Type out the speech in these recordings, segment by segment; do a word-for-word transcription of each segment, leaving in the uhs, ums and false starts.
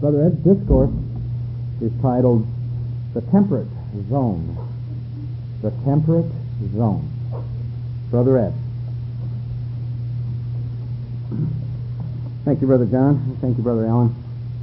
Brother Ed's discourse is titled The Temperate Zone. The Temperate Zone. Brother Ed. Thank you, Brother John. Thank you, Brother Alan.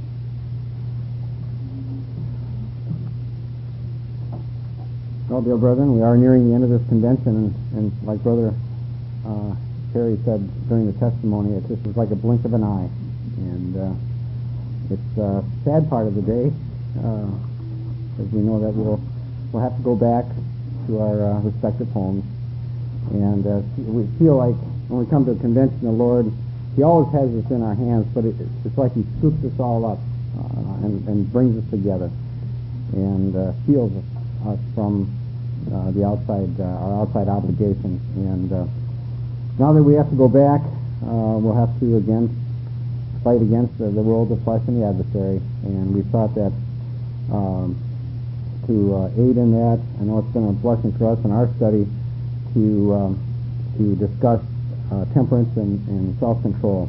Well, dear brethren, we are nearing the end of this convention, and, and like Brother uh, Terry said during the testimony, it just was like a blink of an eye. And uh, it's a sad part of the day, uh, as we know that we'll, we'll have to go back to our uh, respective homes. And uh, we feel like when we come to a convention, the Lord, He always has us in our hands, but it, it's like He scoops us all up uh, and, and brings us together and uh, heals us from uh, the outside, uh, our outside obligations. And uh, now that we have to go back, uh, we'll have to again fight against the, the world of flesh and the adversary. And we thought that um, to uh, aid in that, I know it's been a blessing for us in our study to um, to discuss uh, temperance and, and self-control.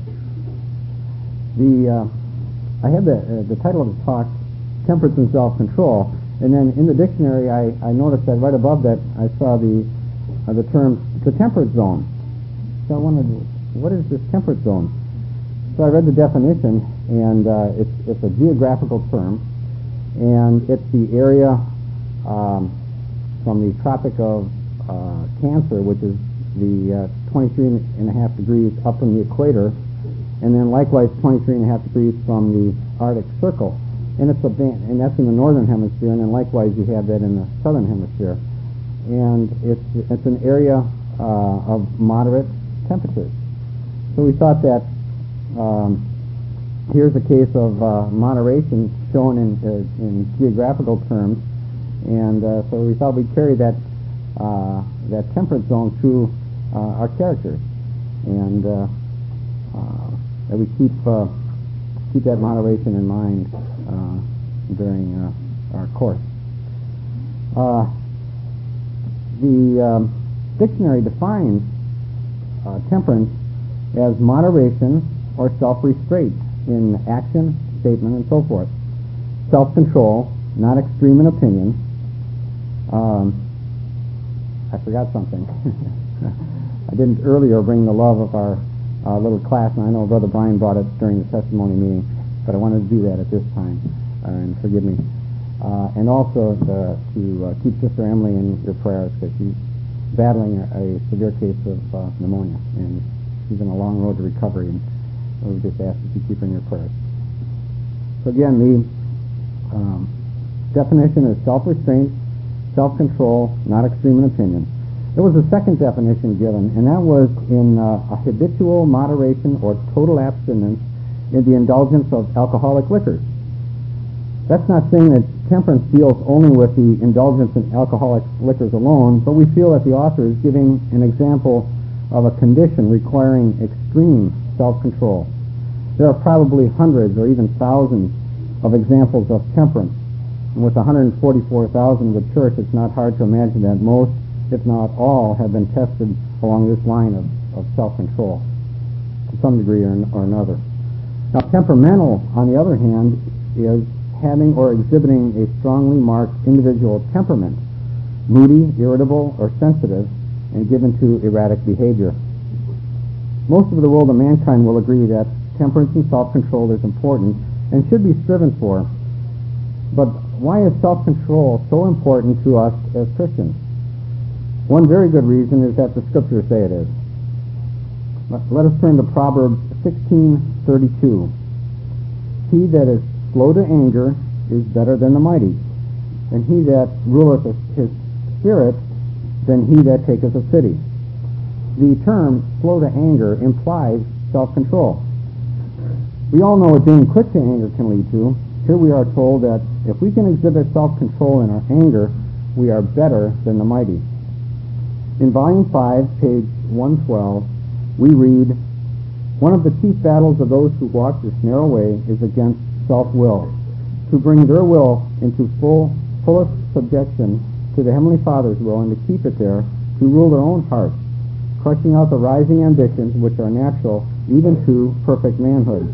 The uh, I had the uh, the title of the talk, Temperance and Self-Control, and then in the dictionary I, I noticed that right above that I saw the uh, the term the temperate zone. So I wondered, what is this temperate zone? So I read the definition, and uh, it's it's a geographical term, and it's the area um, from the Tropic of uh, Cancer, which is the uh, twenty-three and a half degrees up from the equator, and then likewise twenty-three and a half degrees from the Arctic Circle, and it's a band, and that's in the northern hemisphere, and then likewise you have that in the southern hemisphere, and it's it's an area uh, of moderate temperatures. So we thought that um, here's a case of uh, moderation shown in uh, in geographical terms, and uh, so we thought we'd carry that uh, that temperate zone through uh, our characters, and uh, uh, that we keep uh, keep that moderation in mind uh, during uh, our course. Uh, the um, dictionary defines uh, temperance as moderation or self-restraint in action, statement, and so forth. Self-control, not extreme in opinion. Um, I forgot something. I didn't earlier bring the love of our uh, little class, and I know Brother Brian brought it during the testimony meeting, but I wanted to do that at this time, uh, and forgive me. Uh, and also the, to uh, keep Sister Emily in your prayers, because she's battling a, a severe case of uh, pneumonia, and she's on a long road to recovery, and we just ask that you keep her in your prayers. So again, the um, definition is self-restraint, self-control, not extreme in opinion. There was a second definition given, and that was in uh, a habitual moderation or total abstinence in the indulgence of alcoholic liquors. That's not saying that temperance deals only with the indulgence in alcoholic liquors alone, but we feel that the author is giving an example of a condition requiring extreme self-control. There are probably hundreds or even thousands of examples of temperance. And with one hundred forty-four thousand of the church, it's not hard to imagine that most, if not all, have been tested along this line of, of self-control to some degree or, or another. Now, temperamental, on the other hand, is having or exhibiting a strongly marked individual temperament, moody, irritable, or sensitive, and given to erratic behavior. Most of the world of mankind will agree that temperance and self-control is important and should be striven for. But why is self-control so important to us as Christians? One very good reason is that the Scriptures say it is. Let us turn to Proverbs sixteen thirty-two. He that is slow to anger is better than the mighty, and he that ruleth his spirit than he that taketh a city. The term slow to anger implies self-control. We all know what being quick to anger can lead to. Here we are told that if we can exhibit self-control in our anger, we are better than the mighty. In Volume five, page one twelve, we read, one of the chief battles of those who walk this narrow way is against self-will, to bring their will into full, fullest subjection to the Heavenly Father's will and to keep it there, to rule their own hearts, crushing out the rising ambitions which are natural even to perfect manhood.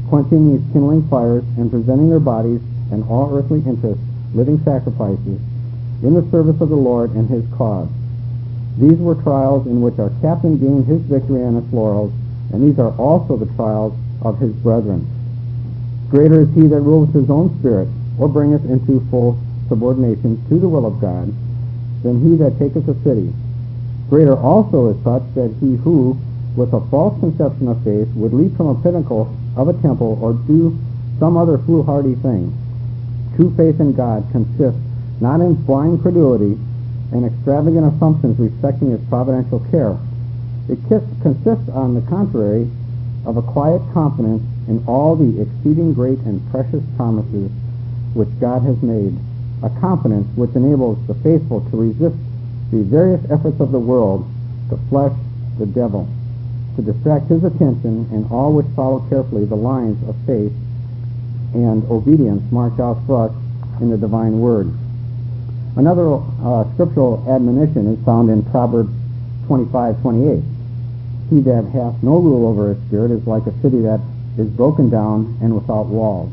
quenching these kindling fires and presenting their bodies and all earthly interests living sacrifices in the service of the Lord and his cause. These were trials in which our captain gained his victory and its laurels, and these are also the trials of his brethren. Greater is he that ruleth his own spirit, or bringeth into full subordination to the will of God, than he that taketh a city. Greater also is such that he who, with a false conception of faith, would leap from a pinnacle of a temple, or do some other foolhardy thing. True faith in God consists not in blind credulity and extravagant assumptions respecting his providential care. It consists, on the contrary, of a quiet confidence in all the exceeding great and precious promises which God has made, a confidence which enables the faithful to resist the various efforts of the world, the flesh, the devil, to distract his attention, and all which follow carefully the lines of faith and obedience marked out for us in the divine word. Another uh, scriptural admonition is found in Proverbs twenty-five twenty-eight. He that hath no rule over his spirit is like a city that is broken down and without walls.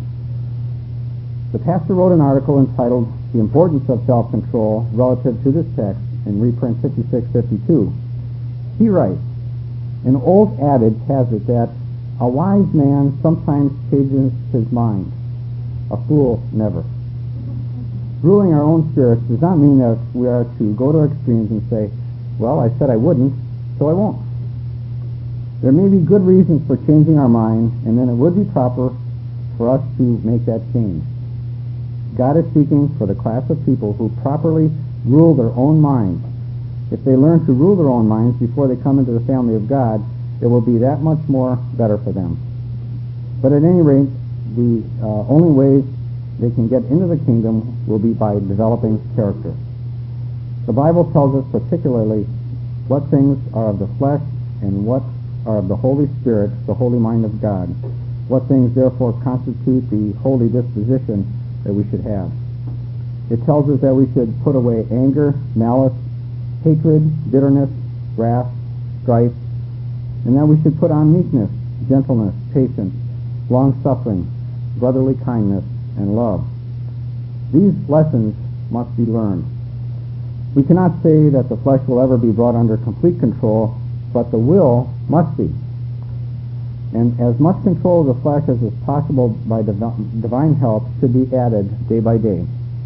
The pastor wrote an article entitled The Importance of Self-Control relative to this text in reprint fifty-six fifty-two. He writes, an old adage has it that a wise man sometimes changes his mind, a fool never. Ruling our own spirits does not mean that we are to go to extremes and say, well, I said I wouldn't, so I won't. There may be good reasons for changing our mind, and then it would be proper for us to make that change. God is seeking for the class of people who properly rule their own minds. If they learn to rule their own minds before they come into the family of God, it will be that much more better for them. But at any rate, the uh, only ways they can get into the kingdom will be by developing character. The Bible tells us particularly what things are of the flesh and what are of the Holy Spirit, the holy mind of God. What things therefore constitute the holy disposition that we should have. It tells us that we should put away anger, malice, hatred, bitterness, wrath, strife, and that we should put on meekness, gentleness, patience, long-suffering, brotherly kindness, and love. These lessons must be learned. We cannot say that the flesh will ever be brought under complete control, but the will must be. And as much control of the flesh as is possible by div- divine help should be added day by day.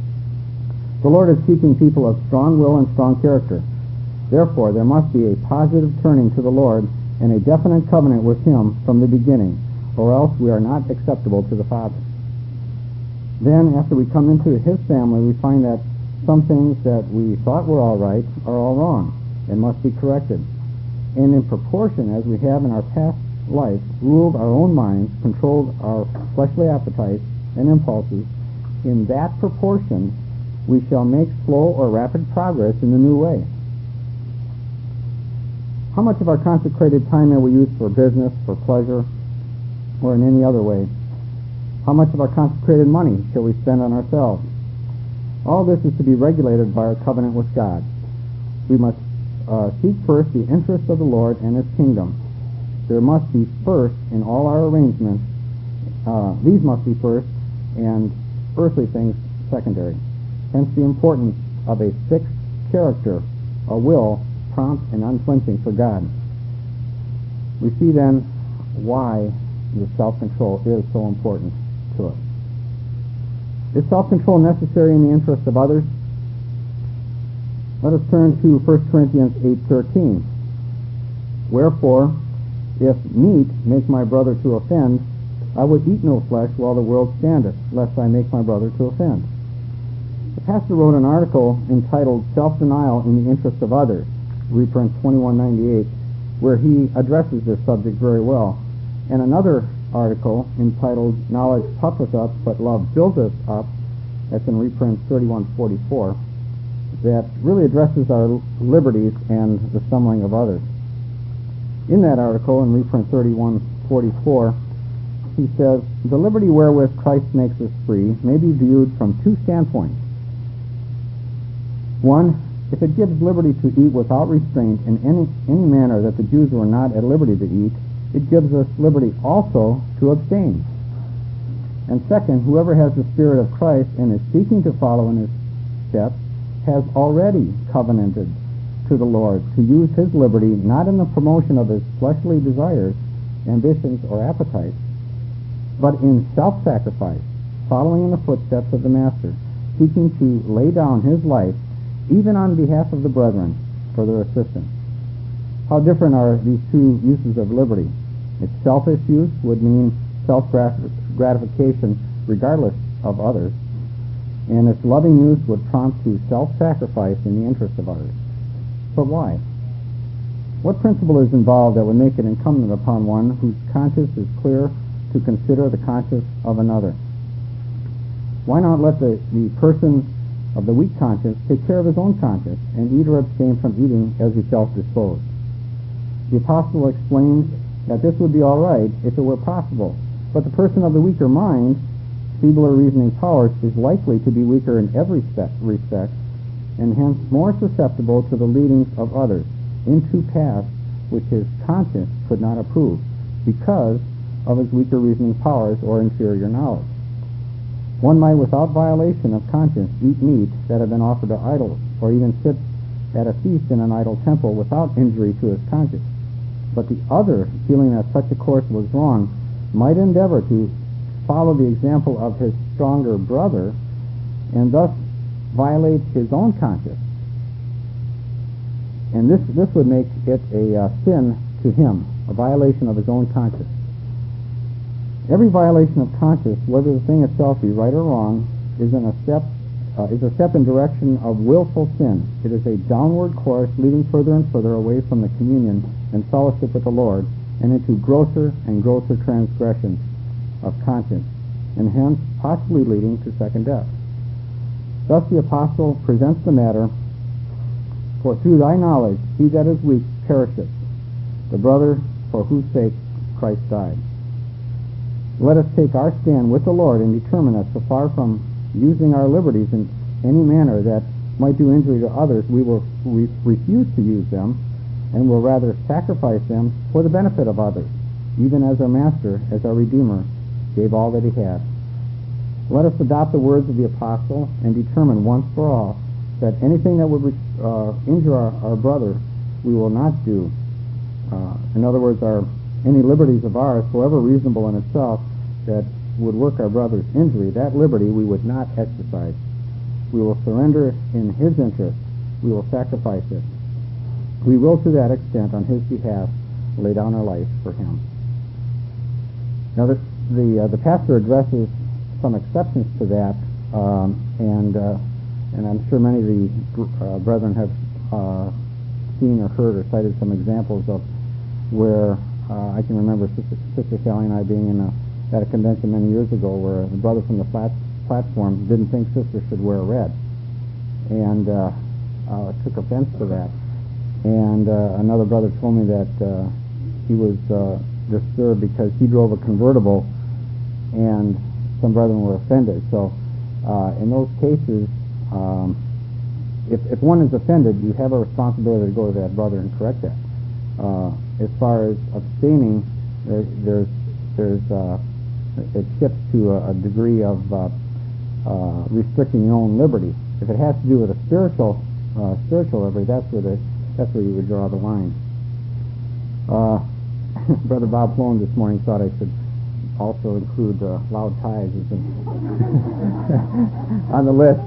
The Lord is seeking people of strong will and strong character. Therefore, there must be a positive turning to the Lord and a definite covenant with him from the beginning, or else we are not acceptable to the Father. Then, after we come into his family, we find that some things that we thought were all right are all wrong and must be corrected. And in proportion as we have in our past life ruled our own minds, controlled our fleshly appetites and impulses, in that proportion we shall make slow or rapid progress in the new way. How much of our consecrated time may we use for business, for pleasure, or in any other way? How much of our consecrated money shall we spend on ourselves? All this is to be regulated by our covenant with God. We must uh, seek first the interests of the Lord and his kingdom. There must be first in all our arrangements, uh, these must be first, and earthly things secondary. Hence the importance of a fixed character, a will, prompt and unflinching for God. We see then why the self-control is so important to us. Is self-control necessary in the interest of others? Let us turn to First Corinthians eight thirteen. Wherefore, if meat make my brother to offend, I would eat no flesh while the world standeth, lest I make my brother to offend. The pastor wrote an article entitled Self-Denial in the Interest of Others, reprint twenty-one ninety-eight, where he addresses this subject very well. And another article entitled Knowledge Puffeth Up, but Love Buildeth Up, that's in reprint thirty-one forty-four, that really addresses our liberties and the stumbling of others. In that article, in reprint thirty-one forty-four, he says, the liberty wherewith Christ makes us free may be viewed from two standpoints. One, if it gives liberty to eat without restraint in any, any manner that the Jews were not at liberty to eat, it gives us liberty also to abstain. And second, whoever has the Spirit of Christ and is seeking to follow in his steps has already covenanted to the Lord to use his liberty not in the promotion of his fleshly desires, ambitions, or appetites, but in self-sacrifice, following in the footsteps of the Master, seeking to lay down his life, even on behalf of the brethren, for their assistance. How different are these two uses of liberty? Its selfish use would mean self-gratification regardless of others, and its loving use would prompt to self-sacrifice in the interest of others. But why? What principle is involved that would make it incumbent upon one whose conscience is clear to consider the conscience of another? Why not let the, the person of the weak conscience take care of his own conscience and eat or abstain from eating as he felt disposed? The apostle explains that this would be all right if it were possible, but the person of the weaker mind, feebler reasoning powers, is likely to be weaker in every respect, and hence more susceptible to the leadings of others into paths which his conscience could not approve because of his weaker reasoning powers or inferior knowledge. One might, without violation of conscience, eat meat that had been offered to idols, or even sit at a feast in an idol temple without injury to his conscience. But the other, feeling that such a course was wrong, might endeavor to follow the example of his stronger brother and thus violate his own conscience. And this, this would make it a uh, sin to him, a violation of his own conscience. Every violation of conscience, whether the thing itself be right or wrong, is in a step uh, is a step in direction of willful sin. It is a downward course leading further and further away from the communion and fellowship with the Lord, and into grosser and grosser transgressions of conscience, and hence possibly leading to second death. Thus the apostle presents the matter, for through thy knowledge he that is weak perisheth, the brother for whose sake Christ died. Let us take our stand with the Lord and determine that so far from using our liberties in any manner that might do injury to others, we will re- refuse to use them, and will rather sacrifice them for the benefit of others, even as our Master, as our Redeemer, gave all that he had. Let us adopt the words of the apostle and determine once for all that anything that would uh, injure our, our brother, we will not do. Uh, in other words, our any liberties of ours, however reasonable in itself, that would work our brother's injury, that liberty we would not exercise. We will surrender in his interest. We will sacrifice it. We will, to that extent, on his behalf, lay down our life for him. Now, the the, uh, the pastor addresses some exceptions to that, um, and uh, and I'm sure many of the uh, brethren have uh, seen or heard or cited some examples of where uh, I can remember Sister, Sister Sally and I being in a, at a convention many years ago where a brother from the plat- platform didn't think sisters should wear red, and uh, uh, took offense to that. And uh, another brother told me that uh, he was uh, disturbed because he drove a convertible and some brethren were offended. So uh, in those cases, um, if, if one is offended, you have a responsibility to go to that brother and correct that. Uh, as far as abstaining, there, there's, there's, uh, it shifts to a, a degree of uh, uh, restricting your own liberty. If it has to do with a spiritual, uh, spiritual liberty, that's where the, that's where you would draw the line. Uh, Brother Bob Sloan this morning thought I should also include uh, loud ties as in on the list.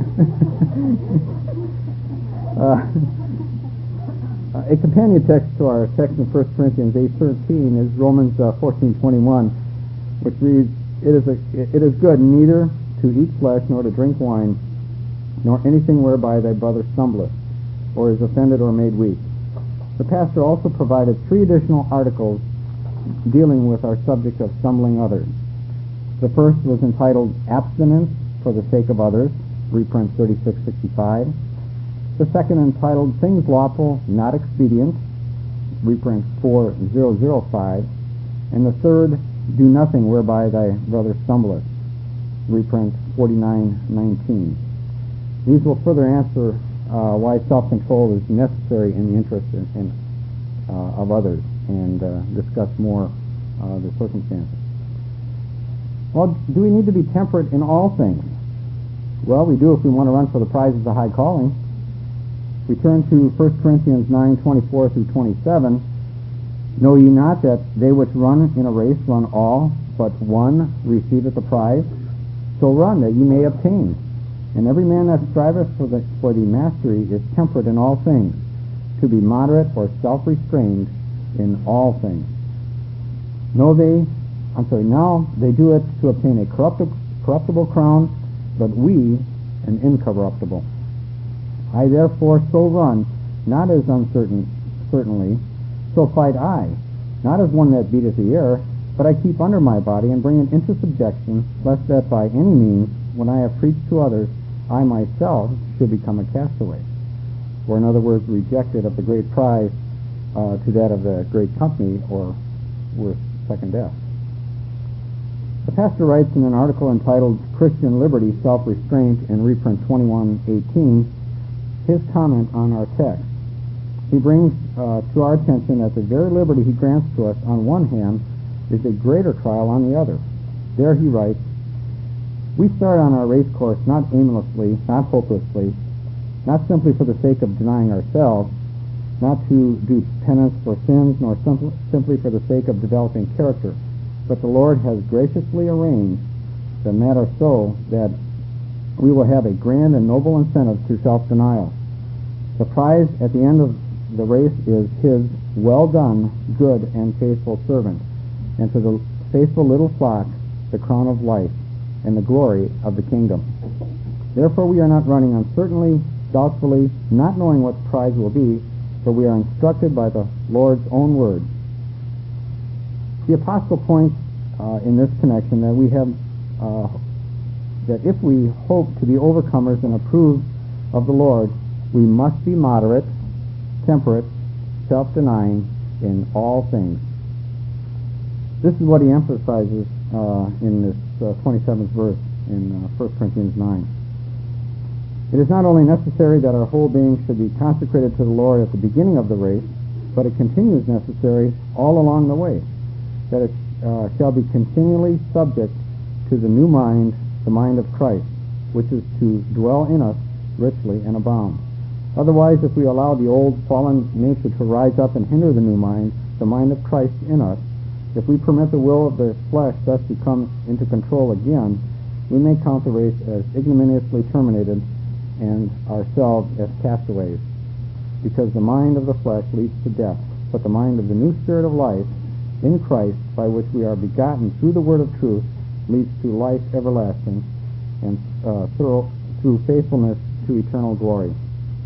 uh, a companion text to our text in First Corinthians eight thirteen is Romans uh, fourteen twenty-one, which reads, "It is a, it is good neither to eat flesh nor to drink wine, nor anything whereby thy brother stumbleth, or is offended or made weak." The pastor also provided three additional articles dealing with our subject of stumbling others. The first was entitled Abstinence for the Sake of Others, reprint thirty-six sixty-five. The second entitled Things Lawful, Not Expedient, reprint four thousand five. And the third, Do Nothing Whereby Thy Brother Stumbleth, reprint forty-nine nineteen. These will further answer uh, why self-control is necessary in the interest in, in, uh, of others, and uh, discuss more uh, the circumstances. Well, do we need to be temperate in all things? Well, we do if we want to run for the prizes of high calling. We turn to First Corinthians nine, twenty-four through twenty-seven. Know ye not that they which run in a race run all, but one receiveth the prize? So run that ye may obtain. And every man that striveth for the, for the mastery is temperate in all things, to be moderate or self-restrained in all things. Know they, I'm sorry, now they do it to obtain a corruptible, corruptible crown, but we an incorruptible. I therefore so run, not as uncertain, certainly, so fight I, not as one that beateth the air, but I keep under my body and bring it into subjection, lest that by any means, when I have preached to others, I myself should become a castaway, or in other words, rejected of the great prize uh, to that of the great company, or worse, second death. The pastor writes in an article entitled Christian Liberty, Self-Restraint, in reprint twenty-one eighteen, his comment on our text. He brings uh, to our attention that the very liberty he grants to us on one hand is a greater trial on the other. There he writes, we start on our race course not aimlessly, not hopelessly, not simply for the sake of denying ourselves, not to do penance for sins, nor simply, simply for the sake of developing character, but the Lord has graciously arranged the matter so that we will have a grand and noble incentive to self-denial. The prize at the end of the race is his well done, good and faithful servant, and to the faithful little flock the crown of life and the glory of the kingdom. Therefore we are not running uncertainly, doubtfully, not knowing what the prize will be, but we are instructed by the Lord's own word. The apostle points uh, in this connection that we have uh, that if we hope to be overcomers and approved of the Lord, we must be moderate, temperate, self-denying in all things. This is what he emphasizes uh, in this uh, twenty-seventh verse in uh, First Corinthians nine. It is not only necessary that our whole being should be consecrated to the Lord at the beginning of the race, but it continues necessary all along the way, that it uh, shall be continually subject to the new mind, the mind of Christ, which is to dwell in us richly and abound. Otherwise, if we allow the old fallen nature to rise up and hinder the new mind, the mind of Christ in us, if we permit the will of the flesh thus to come into control again, we may count the race as ignominiously terminated and ourselves as castaways, because the mind of the flesh leads to death, but the mind of the new spirit of life in Christ, by which we are begotten through the word of truth, leads to life everlasting and uh, through, through faithfulness to eternal glory.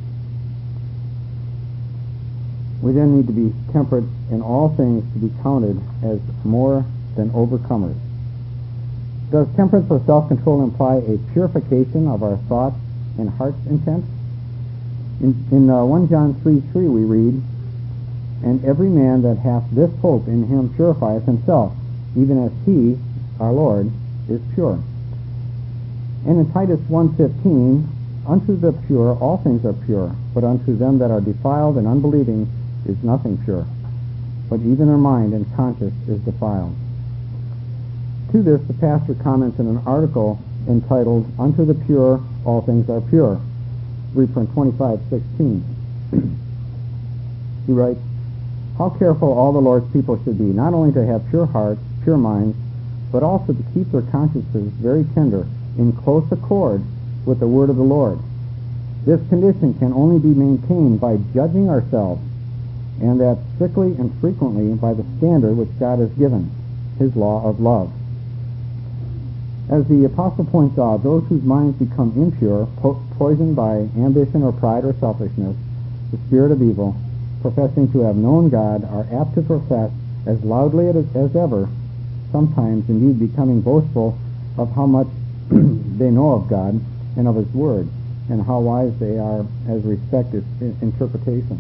We then need to be temperate in all things to be counted as more than overcomers. Does temperance or self-control imply a purification of our thoughts and heart's intent? In, in uh, First John three three we read, and every man that hath this hope in him purifieth himself, even as he, our Lord, is pure. And in Titus one fifteen, unto the pure all things are pure, but unto them that are defiled and unbelieving is nothing pure, but even their mind and conscience is defiled. To this the pastor comments in an article entitled, Unto the Pure All Things Are Pure, reprint twenty-five sixteen. He writes, how careful all the Lord's people should be, not only to have pure hearts, pure minds, but also to keep their consciences very tender, in close accord with the word of the Lord. This condition can only be maintained by judging ourselves, and that strictly and frequently by the standard which God has given, his law of love. As the apostle points out, those whose minds become impure, po- poisoned by ambition or pride or selfishness, the spirit of evil, professing to have known God, are apt to profess as loudly as, as ever, sometimes indeed becoming boastful of how much they know of God and of his word, and how wise they are as respects its interpretation.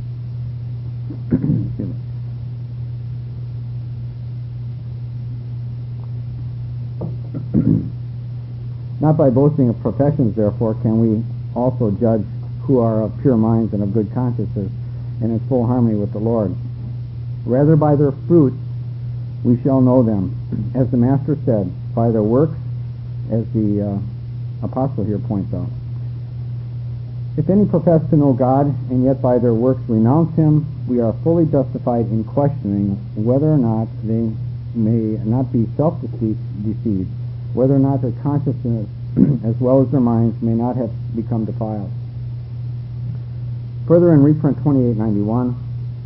Not by boasting of professions, therefore, can we also judge who are of pure minds and of good consciences and in full harmony with the Lord. Rather by their fruits we shall know them. As the Master said, by their works, as the uh, apostle here points out. If any profess to know God, and yet by their works renounce him, we are fully justified in questioning whether or not they may not be self-deceived, whether or not their consciousness as well as their minds may not have become defiled. Further, in reprint twenty-eight ninety-one,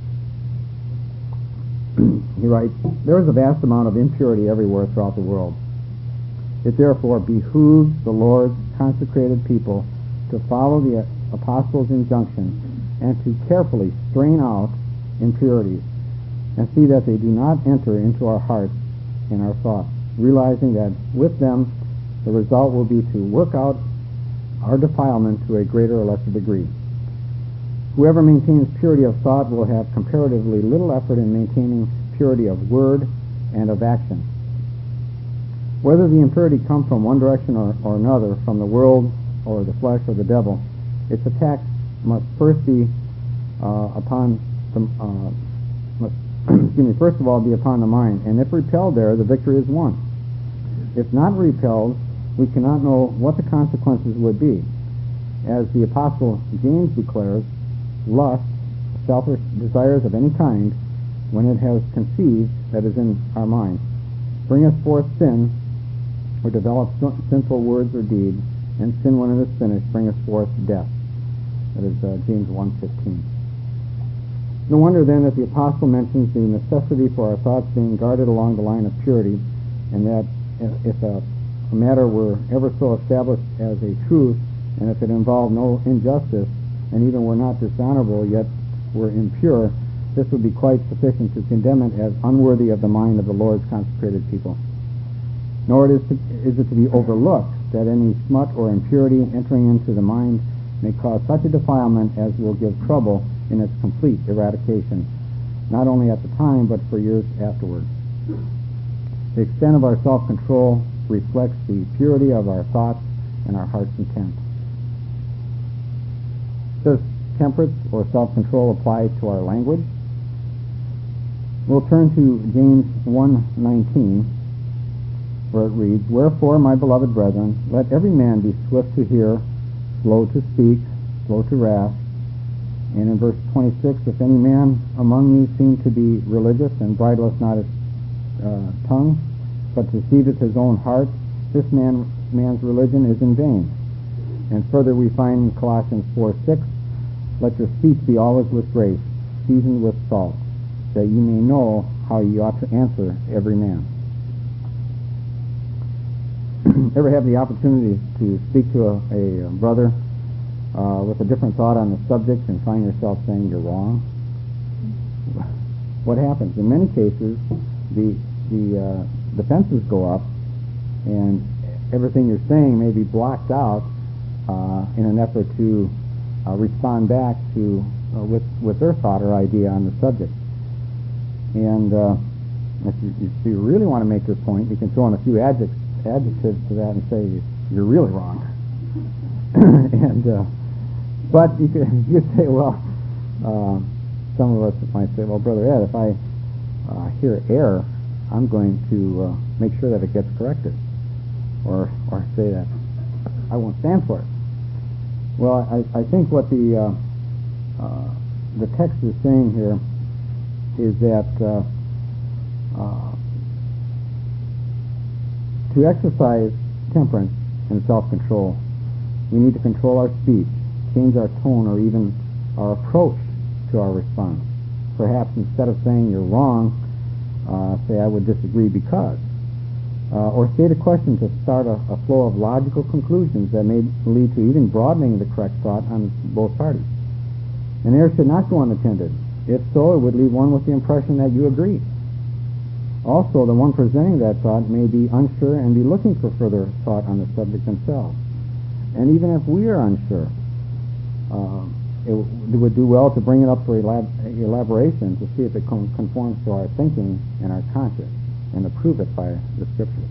he writes, there is a vast amount of impurity everywhere throughout the world. It therefore behooves the Lord's consecrated people to follow the apostles' injunction and to carefully strain out impurities and see that they do not enter into our hearts and our thoughts, realizing that with them the result will be to work out our defilement to a greater or lesser degree. Whoever maintains purity of thought will have comparatively little effort in maintaining purity of word and of action. Whether the impurity comes from one direction or, or another, from the world or the flesh or the devil, its attack must first be uh, upon the uh, must, excuse me, first of all be upon the mind, and if repelled there, the victory is won. If not repelled, we cannot know what the consequences would be. As the apostle James declares, lust, selfish desires of any kind, when it has conceived, that is in our mind, bring us forth sin, or develop sinful words or deeds, and sin, when it is finished, bring us forth death. That is uh, James one fifteen. No wonder then that the apostle mentions the necessity for our thoughts being guarded along the line of purity, and that if a, a matter were ever so established as a truth, and if it involved no injustice, and even were not dishonorable, yet were impure, this would be quite sufficient to condemn it as unworthy of the mind of the Lord's consecrated people. Nor it is, to, is it to be overlooked that any smut or impurity entering into the mind may cause such a defilement as will give trouble in its complete eradication, not only at the time, but for years afterward. The extent of our self-control reflects the purity of our thoughts and our heart's intent. Does temperance or self-control apply to our language? We'll turn to James one nineteen, where it reads, Wherefore, my beloved brethren, let every man be swift to hear, slow to speak, slow to wrath. And in verse twenty-six, if any man among you seem to be religious and bridleth not his uh, tongue, but deceiveth his own heart, this man man's religion is in vain. And further we find in Colossians four six, let your speech be always with grace, seasoned with salt, that ye may know how ye ought to answer every man. Ever have the opportunity to speak to a, a brother uh, with a different thought on the subject and find yourself saying you're wrong? What happens? In many cases, the the uh, defenses go up, and everything you're saying may be blocked out uh, in an effort to uh, respond back to uh, with with their thought or idea on the subject. And uh, if, you, if you really want to make your point, you can throw in a few adjectives adjectives to that and say you're really wrong. and uh, but you could you could say, well, uh, some of us might say, well, Brother Ed, if I uh, hear error, I'm going to uh, make sure that it gets corrected, or or say that I won't stand for it. Well, I, I think what the uh, uh, the text is saying here is that uh, uh, to exercise temperance and self-control, we need to control our speech, change our tone, or even our approach to our response. Perhaps instead of saying you're wrong, uh, say I would disagree because, uh, or state a question to start a, a flow of logical conclusions that may lead to even broadening the correct thought on both parties. An error should not go unattended. If so, it would leave one with the impression that you agree. Also, the one presenting that thought may be unsure and be looking for further thought on the subject themselves. And even if we are unsure, uh, it, w- it would do well to bring it up for elab- elaboration to see if it com- conforms to our thinking and our conscience, and to prove it by the Scriptures.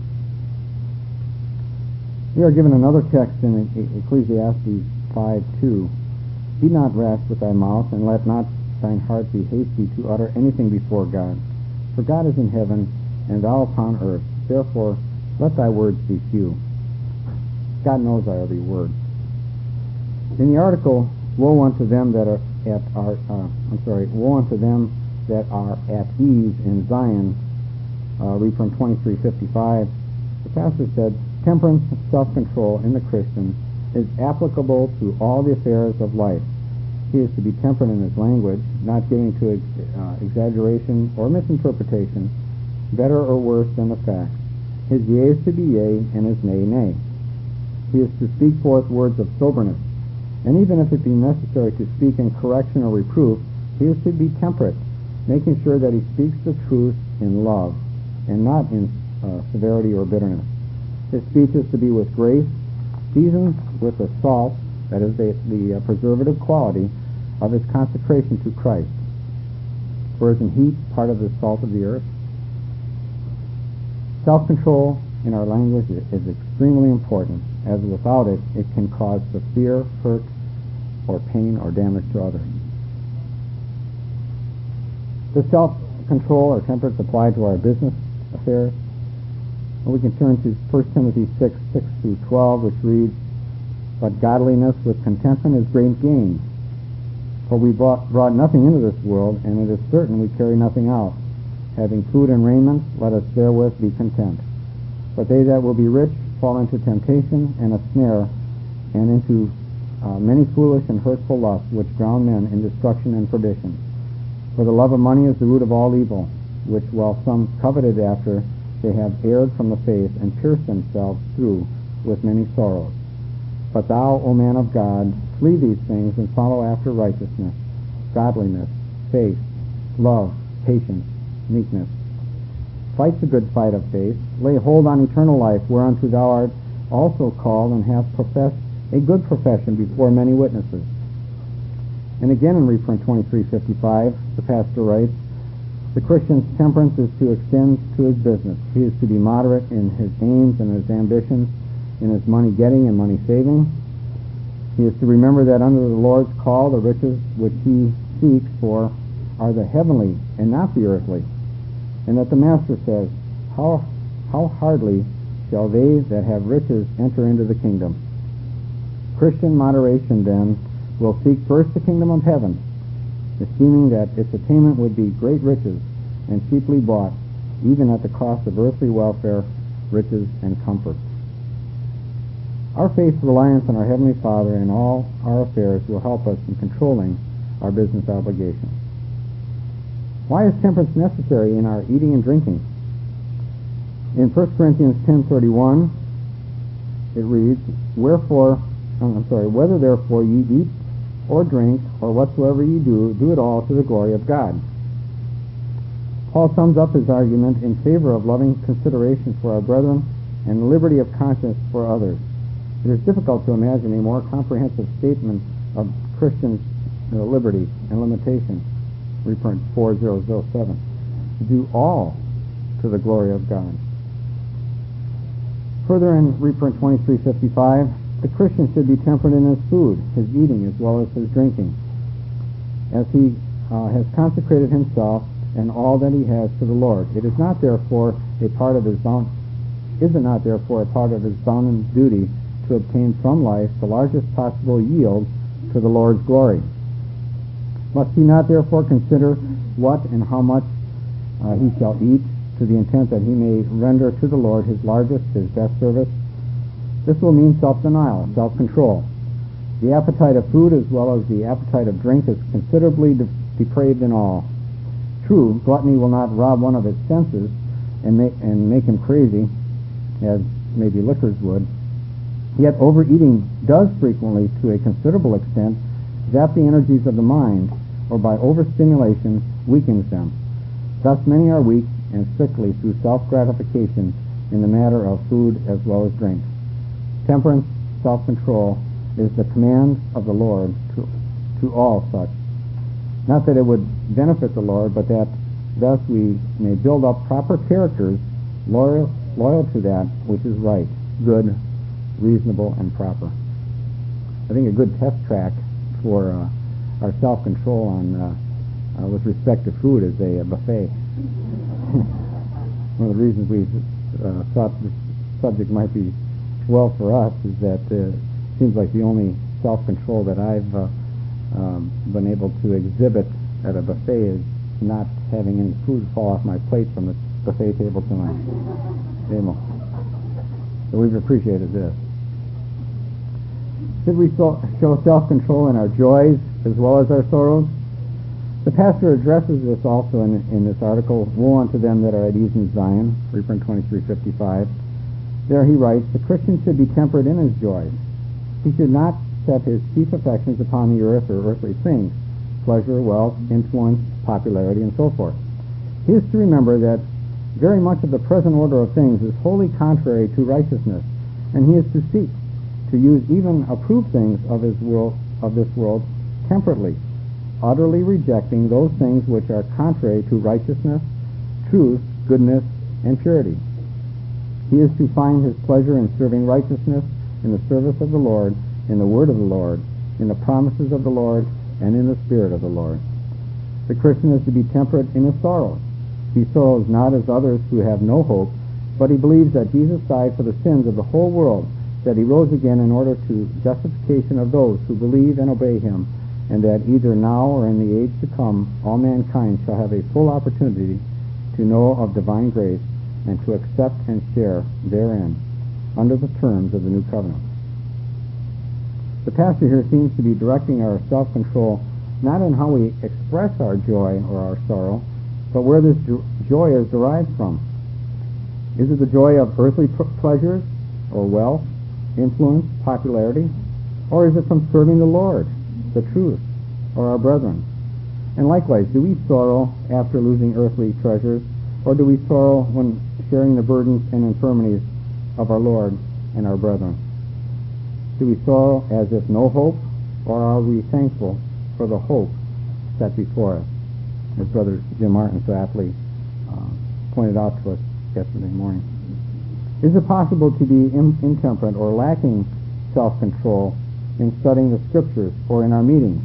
We are given another text in e- Ecclesiastes five two. Be not rash with thy mouth, and let not thine heart be hasty to utter anything before God. For God is in heaven, and thou upon earth. Therefore let thy words be few. God knows our every word. In the article, woe unto them that are at are uh, I'm sorry, woe unto them that are at ease in Zion. Uh, read from twenty-three fifty-five. The pastor said, temperance, self-control in the Christian is applicable to all the affairs of life. He is to be temperate in his language, not giving to uh, exaggeration or misinterpretation, better or worse than the facts. His yea is to be yea, and his nay, nay. He is to speak forth words of soberness, and even if it be necessary to speak in correction or reproof, he is to be temperate, making sure that he speaks the truth in love, and not in uh, severity or bitterness. His speech is to be with grace, seasoned with the salt, that is the, the uh, preservative quality of his consecration to Christ. For isn't heat part of the salt of the earth? Self-control in our language is extremely important, as without it, it can cause severe hurt or pain or damage to others. Does self-control or temperance apply to our business affairs? Well, we can turn to First Timothy six, six through twelve, which reads, but godliness with contentment is great gain. For we brought, brought nothing into this world, and it is certain we carry nothing out. Having food and raiment, let us therewith be content. But they that will be rich fall into temptation and a snare, and into uh, many foolish and hurtful lusts, which drown men in destruction and perdition. For the love of money is the root of all evil, which while some coveted after, they have erred from the faith, and pierced themselves through with many sorrows. But thou, O man of God, flee these things and follow after righteousness, godliness, faith, love, patience, meekness. Fight the good fight of faith. Lay hold on eternal life, whereunto thou art also called, and hast professed a good profession before many witnesses. And again in reprint twenty-three fifty-five, the pastor writes, the Christian's temperance is to extend to his business. He is to be moderate in his aims and his ambitions, in his money getting and money saving. He is to remember that under the Lord's call, the riches which he seeks for are the heavenly and not the earthly, and that the Master says, how, how hardly shall they that have riches enter into the kingdom. Christian moderation, then, will seek first the kingdom of heaven, esteeming that its attainment would be great riches and cheaply bought, even at the cost of earthly welfare, riches, and comfort. Our faith reliance on our Heavenly Father in all our affairs will help us in controlling our business obligations. Why is temperance necessary in our eating and drinking? In First Corinthians ten thirty-one, it reads, Wherefore, I'm sorry, whether therefore ye eat or drink, or whatsoever ye do, do it all to the glory of God. Paul sums up his argument in favor of loving consideration for our brethren and liberty of conscience for others. It is difficult to imagine a more comprehensive statement of Christian uh, liberty and limitation. Reprint four thousand seven. Do all to the glory of God. Further in reprint twenty-three fifty-five, the Christian should be temperate in his food, his eating, as well as his drinking, as he uh, has consecrated himself and all that he has to the Lord. It is not therefore a part of his bound, is it not therefore a part of his bounden duty to obtain from life the largest possible yield to the Lord's glory? Must he not therefore consider what and how much uh, he shall eat, to the intent that he may render to the Lord his largest, his best service? This will mean self-denial, self-control. The appetite of food as well as the appetite of drink is considerably de- depraved in all. True, gluttony will not rob one of its senses and make, and make him crazy, as maybe liquors would. Yet overeating does frequently, to a considerable extent, zap the energies of the mind, or by overstimulation weakens them. Thus many are weak and sickly through self-gratification in the matter of food as well as drink. Temperance, self-control, is the command of the Lord to, to all such. Not that it would benefit the Lord, but that thus we may build up proper characters loyal, loyal to that which is right, good, reasonable, and proper. I think a good test track for uh, our self-control on uh, uh, with respect to food is a, a buffet. One of the reasons we uh, thought this subject might be well for us is that uh, it seems like the only self-control that I've uh, um, been able to exhibit at a buffet is not having any food fall off my plate from the buffet table to my table. So we've appreciated this. Should we so, show self-control in our joys as well as our sorrows? The pastor addresses this also in, in this article, Woe unto them that are at ease in Zion, reprint twenty-three fifty-five. There he writes, the Christian should be temperate in his joys. He should not set his chief affections upon the earth or earthly things, pleasure, wealth, influence, popularity, and so forth. He is to remember that very much of the present order of things is wholly contrary to righteousness, and he is to seek to use even approved things of his world, of this world temperately, utterly rejecting those things which are contrary to righteousness, truth, goodness, and purity. He is to find his pleasure in serving righteousness, in the service of the Lord, in the word of the Lord, in the promises of the Lord, and in the Spirit of the Lord. The Christian is to be temperate in his sorrows. He sorrows not as others who have no hope, but he believes that Jesus died for the sins of the whole world, that he rose again in order to justification of those who believe and obey him, and that either now or in the age to come all mankind shall have a full opportunity to know of divine grace and to accept and share therein under the terms of the new covenant. The pastor here seems to be directing our self-control not in how we express our joy or our sorrow, but where this jo- joy is derived from. Is it the joy of earthly pr- pleasures or wealth, influence, popularity, or is it from serving the Lord, the truth, or our brethren? And likewise, do we sorrow after losing earthly treasures, or do we sorrow when sharing the burdens and infirmities of our Lord and our brethren? Do we sorrow as if no hope, or are we thankful for the hope set before us, as Brother Jim Martin so aptly uh, pointed out to us yesterday morning? Is it possible to be in- intemperate or lacking self-control in studying the Scriptures or in our meetings?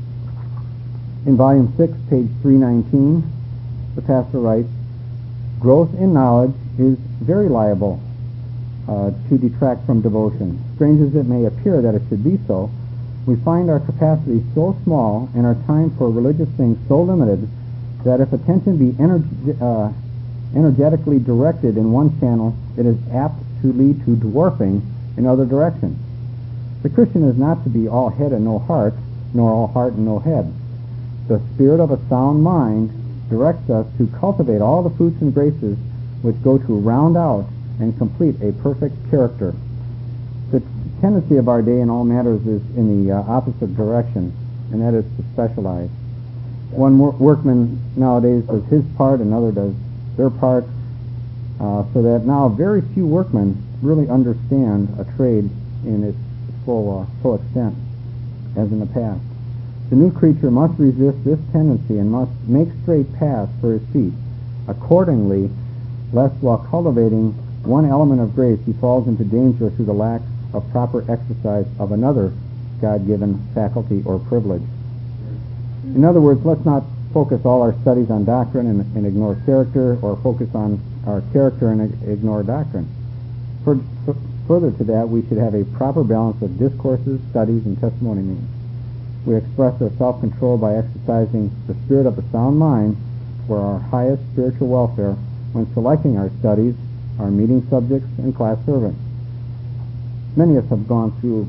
In Volume six, page three nineteen, the pastor writes, growth in knowledge is very liable uh, to detract from devotion. Strange as it may appear that it should be so, we find our capacity so small and our time for religious things so limited that if attention be energ- uh, energetically directed in one channel, it is apt to lead to dwarfing in other directions. The Christian is not to be all head and no heart, nor all heart and no head. The spirit of a sound mind directs us to cultivate all the fruits and graces which go to round out and complete a perfect character. The tendency of our day in all matters is in the uh, opposite direction, and that is to specialize. One wor- workman nowadays does his part, another does their part, uh, so that now very few workmen really understand a trade in its full, uh, full extent, as in the past. The new creature must resist this tendency and must make straight paths for his feet. Accordingly, lest while cultivating one element of grace he falls into danger through the lack of proper exercise of another God-given faculty or privilege. In other words, let's not focus all our studies on doctrine and, and ignore character, or focus on our character and ignore doctrine. For, for, further to that, we should have a proper balance of discourses, studies, and testimony meetings. We express our self-control by exercising the spirit of a sound mind for our highest spiritual welfare when selecting our studies, our meeting subjects, and class servants. Many of us have gone through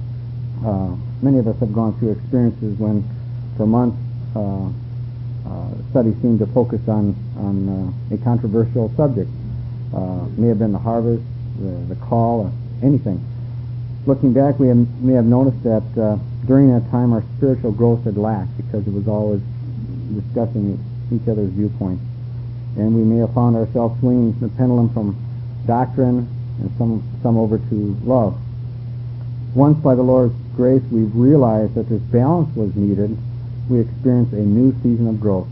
uh, many of us have gone through experiences when, for months, uh, uh, studies seemed to focus on on uh, a controversial subject. Uh, may have been the harvest, the, the call, or anything. Looking back, we have, may have noticed that uh, during that time our spiritual growth had lacked because it was always discussing each other's viewpoints. And we may have found ourselves swinging the pendulum from doctrine and some, some over to love. Once, by the Lord's grace, we realized that this balance was needed. We experienced a new season of growth.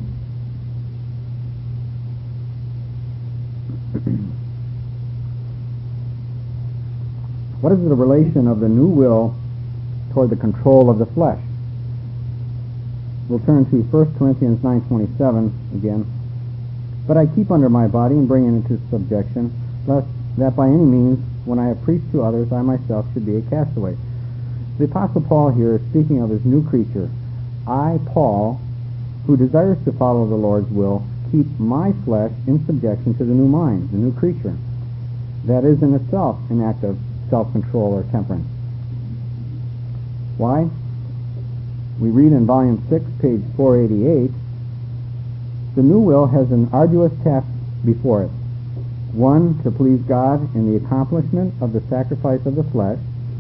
What is the relation of the new will toward the control of the flesh? We'll turn to First Corinthians nine twenty-seven again. But I keep under my body and bring it into subjection, lest that by any means, when I have preached to others, I myself should be a castaway. The Apostle Paul here is speaking of his new creature. I, Paul, who desires to follow the Lord's will, keep my flesh in subjection to the new mind, the new creature. That is in itself an act of self-control or temperance. Why? We read in volume six, page four eighty-eight, the new will has an arduous task before it. One, to please God in the accomplishment of the sacrifice of the flesh.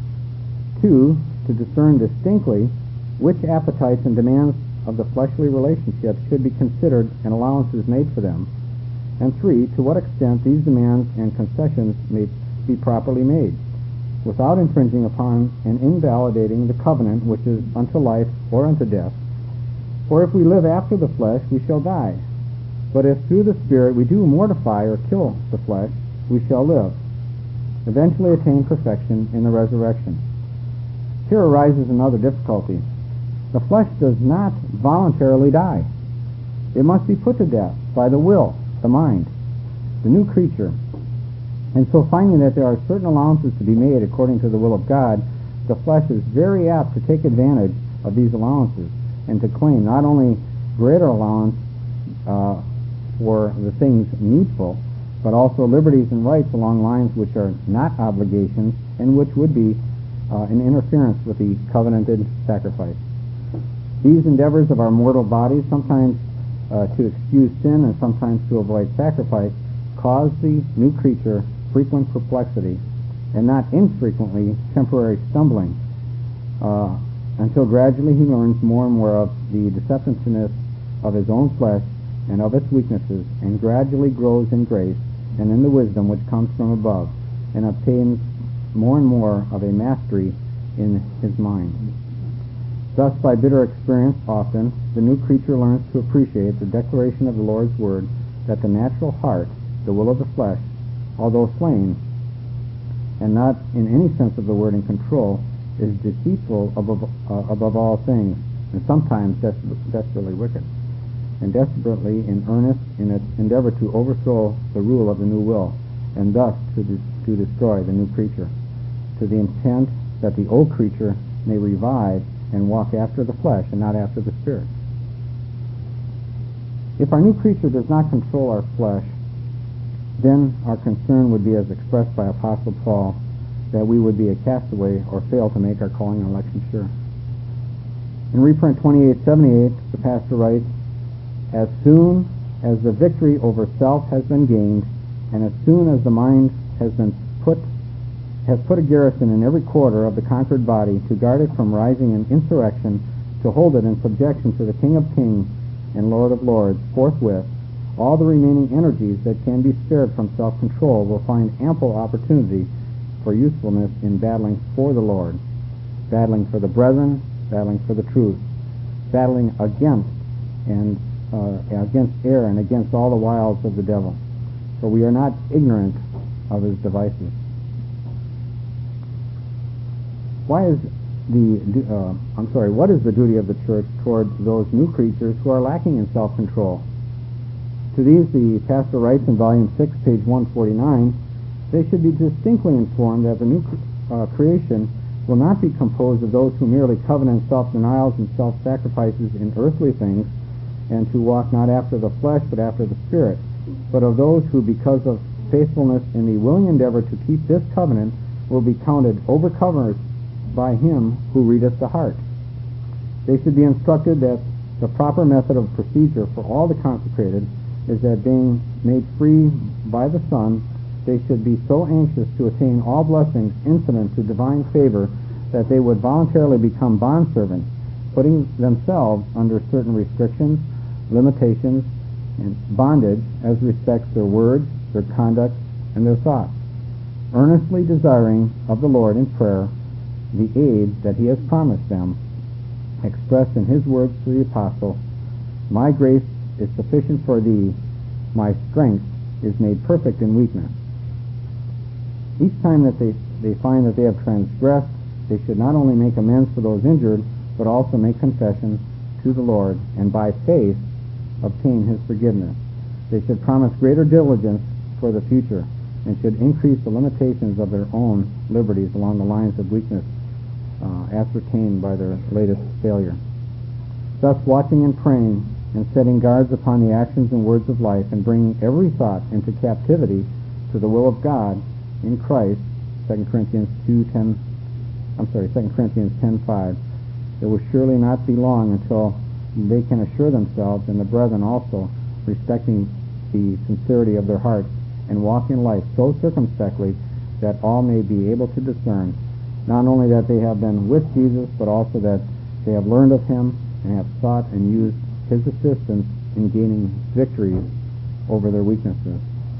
Two, to discern distinctly which appetites and demands of the fleshly relationships should be considered and allowances made for them. And three, to what extent these demands and concessions may be properly made, without infringing upon and invalidating the covenant which is unto life or unto death. For if we live after the flesh, we shall die. But if through the Spirit we do mortify or kill the flesh, we shall live, eventually attain perfection in the resurrection. Here arises another difficulty. The flesh does not voluntarily die. It must be put to death by the will, the mind, the new creature. And so finding that there are certain allowances to be made according to the will of God, the flesh is very apt to take advantage of these allowances and to claim not only greater allowance uh, for the things needful, but also liberties and rights along lines which are not obligations and which would be uh, an interference with the covenanted sacrifice. These endeavors of our mortal bodies, sometimes uh, to excuse sin and sometimes to avoid sacrifice, cause the new creature frequent perplexity and not infrequently temporary stumbling uh, until gradually he learns more and more of the deceptiveness of his own flesh and of its weaknesses, and gradually grows in grace and in the wisdom which comes from above, and obtains more and more of a mastery in his mind. Thus, by bitter experience often, the new creature learns to appreciate the declaration of the Lord's word that the natural heart, the will of the flesh, although slain, and not in any sense of the word in control, is deceitful above, uh, above all things, and sometimes des- desperately wicked, and desperately in earnest in its endeavor to overthrow the rule of the new will, and thus to, de- to destroy the new creature, to the intent that the old creature may revive and walk after the flesh and not after the Spirit. If our new creature does not control our flesh, then our concern would be as expressed by Apostle Paul, that we would be a castaway or fail to make our calling and election sure. In reprint twenty-eight seventy-eight, the pastor writes, as soon as the victory over self has been gained, and as soon as the mind has been put has put a garrison in every quarter of the conquered body to guard it from rising in insurrection, to hold it in subjection to the King of Kings and Lord of Lords, forthwith all the remaining energies that can be spared from self-control will find ample opportunity for usefulness in battling for the Lord, battling for the brethren, battling for the truth, battling against and uh, against error and against all the wiles of the devil. For we are not ignorant of his devices. Why is the uh, I'm sorry? What is the duty of the church toward those new creatures who are lacking in self-control? To these, the pastor writes in volume six, page one forty-nine, they should be distinctly informed that the new uh, creation will not be composed of those who merely covenant self-denials and self-sacrifices in earthly things, and to walk not after the flesh but after the Spirit, but of those who, because of faithfulness in the willing endeavor to keep this covenant, will be counted overcomers by him who readeth the heart. They should be instructed that the proper method of procedure for all the consecrated is that, being made free by the Son, they should be so anxious to attain all blessings incident to divine favor that they would voluntarily become bondservants, putting themselves under certain restrictions, limitations, and bondage as respects their words, their conduct, and their thoughts, earnestly desiring of the Lord in prayer the aid that he has promised them, expressed in his words to the apostle, my grace is sufficient for thee, my strength is made perfect in weakness. Each time that they, they find that they have transgressed, they should not only make amends for those injured, but also make confession to the Lord, and by faith obtain his forgiveness. They should promise greater diligence for the future, and should increase the limitations of their own liberties along the lines of weakness uh, ascertained by their latest failure. Thus, watching and praying and setting guards upon the actions and words of life and bringing every thought into captivity to the will of God in Christ, Second Corinthians two ten, I'm sorry, Second Corinthians ten five, it will surely not be long until they can assure themselves and the brethren also respecting the sincerity of their hearts and walk in life so circumspectly that all may be able to discern not only that they have been with Jesus, but also that they have learned of him and have sought and used his assistance in gaining victories over their weaknesses.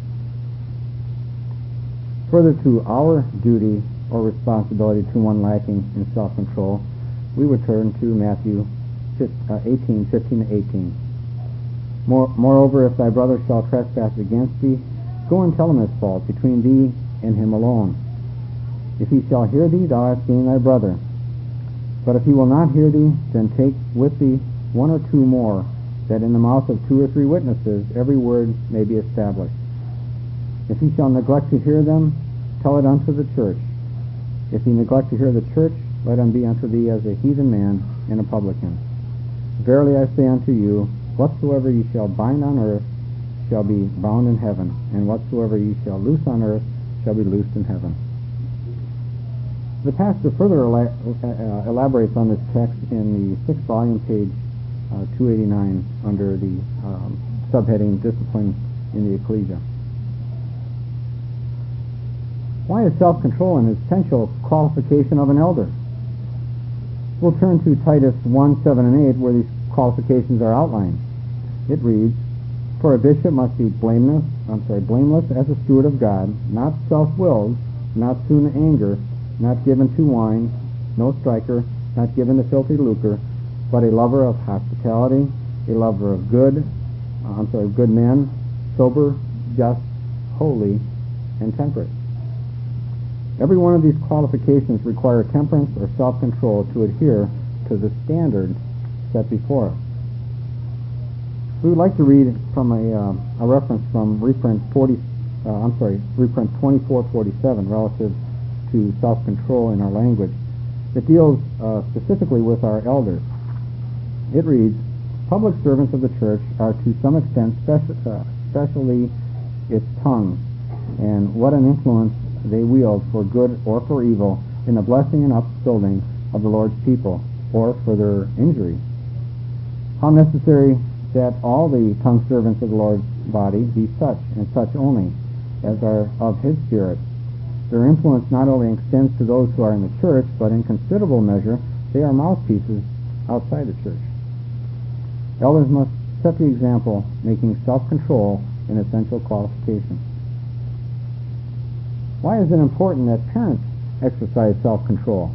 Further to our duty or responsibility to one lacking in self-control, we would turn to Matthew eighteen fifteen to eighteen. More, moreover, if thy brother shall trespass against thee, go and tell him his fault between thee and him alone. If he shall hear thee, thou hast gained thy brother. But if he will not hear thee, then take with thee one or two more, that in the mouth of two or three witnesses every word may be established. If he shall neglect to hear them, tell it unto the church. If he neglect to hear the church, let him be unto thee as a heathen man and a publican. Verily I say unto you, whatsoever ye shall bind on earth shall be bound in heaven, and whatsoever ye shall loose on earth shall be loosed in heaven. The pastor further ela- uh, elaborates on this text in the sixth volume, page uh, two eighty-nine, under the um, subheading Discipline in the Ecclesia. Why is self-control an essential qualification of an elder? We'll turn to Titus one, seven, and eight, where these qualifications are outlined. It reads, For a bishop must be blameless, I'm sorry, blameless as a steward of God, not self-willed, not soon to anger, not given to wine, no striker, not given to filthy lucre, but a lover of hospitality, a lover of good, uh, I'm sorry, good men, sober, just, holy, and temperate. Every one of these qualifications require temperance or self-control to adhere to the standard set before us. We would like to read from a, uh, a reference from reprint forty, uh, I'm sorry, reprint twenty-four forty-seven relative to self-control in our language. It deals uh, specifically with our elders. It reads, Public servants of the church are to some extent speci- uh, especially its tongue, and what an influence they wield for good or for evil in the blessing and upbuilding of the Lord's people, or for their injury. How necessary that all the tongue servants of the Lord's body be such, and such only, as are of his Spirit. Their influence not only extends to those who are in the church, but in considerable measure they are mouthpieces outside the church. Elders must set the example, making self-control an essential qualification. Why is it important that parents exercise self-control?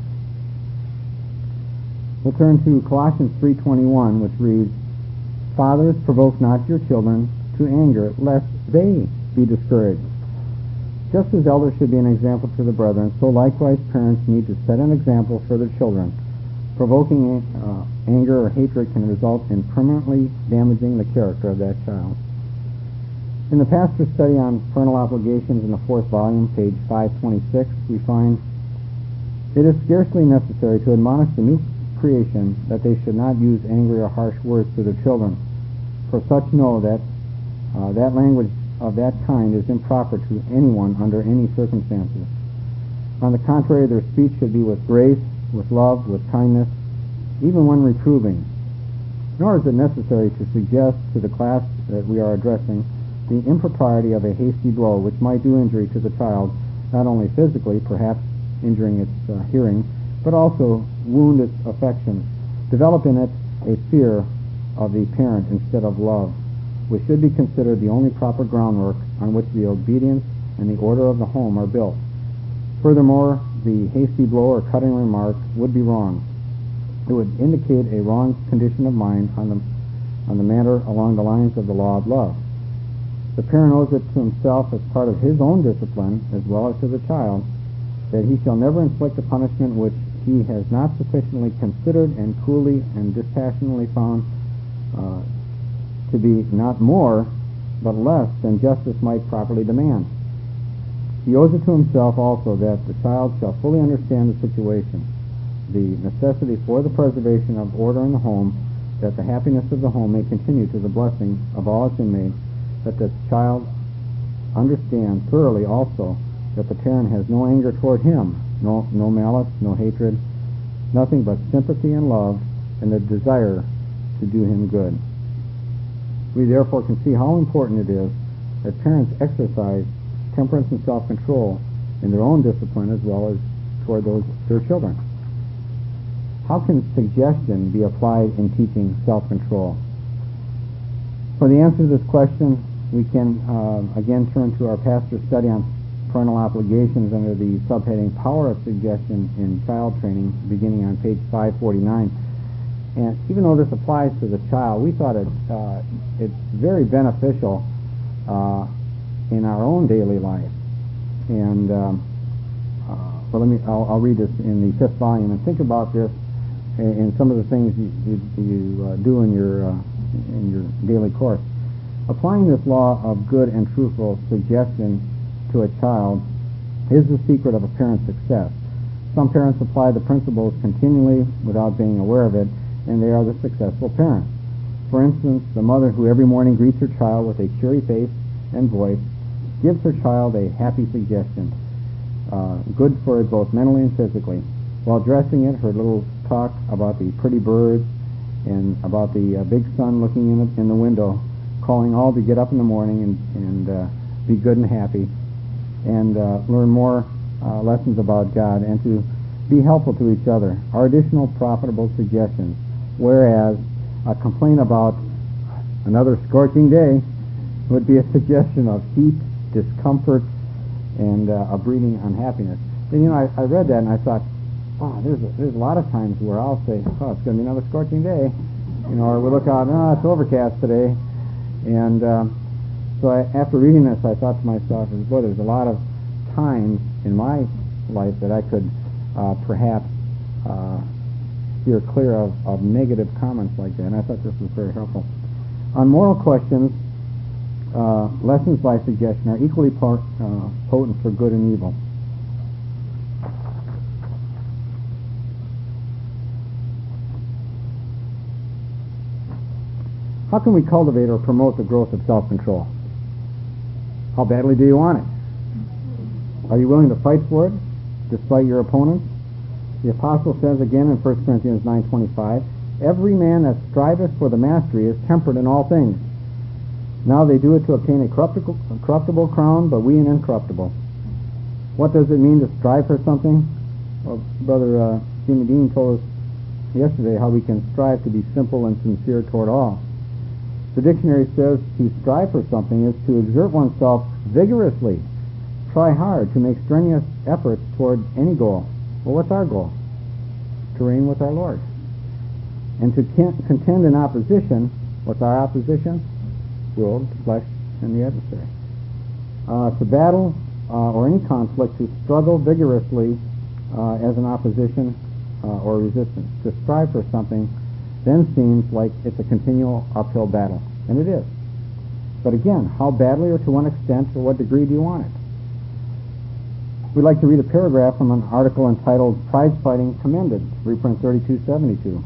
We'll turn to Colossians three twenty-one, which reads, Fathers, provoke not your children to anger, lest they be discouraged. Just as elders should be an example to the brethren, so likewise parents need to set an example for their children. Provoking uh, anger or hatred can result in permanently damaging the character of that child. In the pastor's study on parental obligations in the fourth volume, page five twenty-six, we find, It is scarcely necessary to admonish the new creation that they should not use angry or harsh words to their children, for such know that uh, that language of that kind is improper to anyone under any circumstances. On the contrary, their speech should be with grace, with love, with kindness, even when reproving. Nor is it necessary to suggest to the class that we are addressing the impropriety of a hasty blow which might do injury to the child, not only physically, perhaps injuring its uh, hearing, but also wound its affections, develop in it a fear of the parent instead of love, which should be considered the only proper groundwork on which the obedience and the order of the home are built. Furthermore, the hasty blow or cutting remark would be wrong. It would indicate a wrong condition of mind on the, on the matter along the lines of the law of love. The parent owes it to himself as part of his own discipline, as well as to the child, that he shall never inflict a punishment which he has not sufficiently considered and coolly and dispassionately found uh, to be not more, but less than justice might properly demand. He owes it to himself also that the child shall fully understand the situation, the necessity for the preservation of order in the home, that the happiness of the home may continue to the blessing of all its inmates, that the child understand thoroughly also that the parent has no anger toward him, no, no malice, no hatred, nothing but sympathy and love, and the desire to do him good. We therefore can see how important it is that parents exercise temperance and self-control in their own discipline as well as toward those their children. How can suggestion be applied in teaching self-control? For the answer to this question, we can uh, again turn to our pastor's study on parental obligations under the subheading Power of Suggestion in Child Training, beginning on page five forty-nine. And even though this applies to the child, we thought it uh, it's very beneficial uh, in our own daily life. And um, uh, well, let me I'll, I'll read this in the fifth volume, and think about this in some of the things you, you, you uh, do in your uh, in your daily course. Applying this law of good and truthful suggestion to a child is the secret of a parent's success. Some parents apply the principles continually without being aware of it, and they are the successful parents. For instance, the mother who every morning greets her child with a cheery face and voice gives her child a happy suggestion, uh, good for it both mentally and physically. While dressing it, her little talk about the pretty birds and about the uh, big sun looking in the, in the window, calling all to get up in the morning and, and uh, be good and happy, and uh, learn more uh, lessons about God, and to be helpful to each other, are additional profitable suggestions. Whereas a complaint about another scorching day would be a suggestion of heat, discomfort, and uh, a breeding unhappiness. And, you know, I, I read that and I thought, oh, there's a, there's a lot of times where I'll say, oh, it's going to be another scorching day, you know, or we look out, oh, it's overcast today, and uh, so I, after reading this, I thought to myself, boy, there's a lot of times in my life that I could uh, perhaps uh, steer clear of, of negative comments like that, and I thought this was very helpful. On moral questions, uh, lessons by suggestion are equally part, uh, potent for good and evil. How can we cultivate or promote the growth of self-control? How badly do you want it? Are you willing to fight for it, despite your opponents? The apostle says again in First Corinthians nine twenty-five, every man that striveth for the mastery is temperate in all things. Now they do it to obtain a corruptible, a corruptible crown, but we an incorruptible. What does it mean to strive for something? Well, Brother uh, Jimmy Dean told us yesterday how we can strive to be simple and sincere toward all. The dictionary says to strive for something is to exert oneself vigorously, try hard, to make strenuous efforts toward any goal. Well, what's our goal? To reign with our Lord. And to contend in opposition, what's our opposition? World, flesh, and the adversary. Uh, to battle uh, or any conflict, to struggle vigorously uh, as an opposition uh, or resistance. To strive for something then seems like it's a continual uphill battle. And it is. But again, how badly or to what extent or what degree do you want it? We'd like to read a paragraph from an article entitled Prize Fighting Commended, reprint thirty-two seventy-two.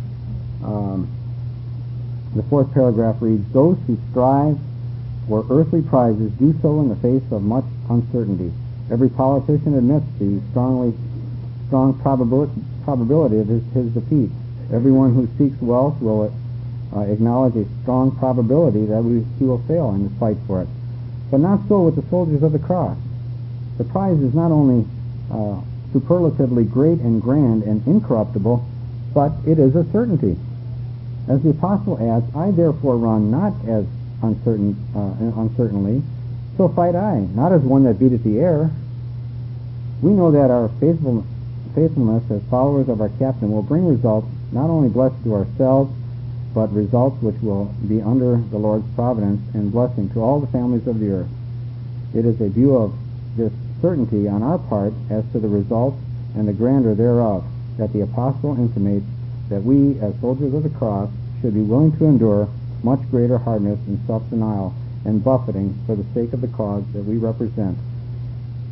Um, the fourth paragraph reads, those who strive for earthly prizes do so in the face of much uncertainty. Every politician admits the strongly strong probability, probability of his, his defeat. Everyone who seeks wealth will uh, acknowledge a strong probability that we, he will fail in the fight for it. But not so with the soldiers of the cross. The prize is not only uh, superlatively great and grand and incorruptible, but it is a certainty. As the apostle adds, I therefore run not as uncertain, uh, uncertainly, so fight I, not as one that beateth the air. We know that our faithful, faithfulness as followers of our captain will bring results not only blessed to ourselves, but results which will be under the Lord's providence and blessing to all the families of the earth. It is a view of this certainty on our part as to the results and the grandeur thereof that the apostle intimates that we, as soldiers of the cross, should be willing to endure much greater hardness and self-denial and buffeting for the sake of the cause that we represent.